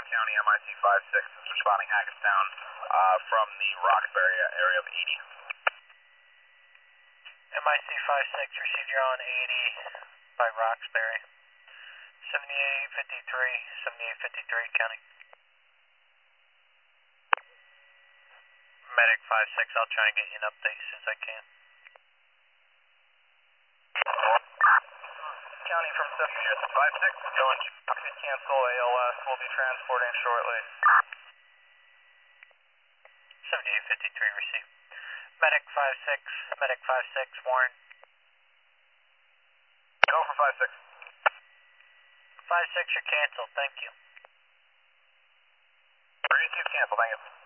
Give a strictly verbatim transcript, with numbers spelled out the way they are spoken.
County, M I C five six is responding Hackettstown uh, from the Roxbury area of eighty. M I C five six, received you on eighty by Roxbury. seventy-eight fifty-three, seventy-eight fifty-three, County. Medic five six, I'll try and get you an update as soon as I can. County from seventy-eight five six, going to cancel A L S, we'll be transporting shortly. seventy-eight fifty-three, received. Medic five six, Medic five six, Warren. Go for five six. five six, you're canceled, thank you. Receive cancel, thank you.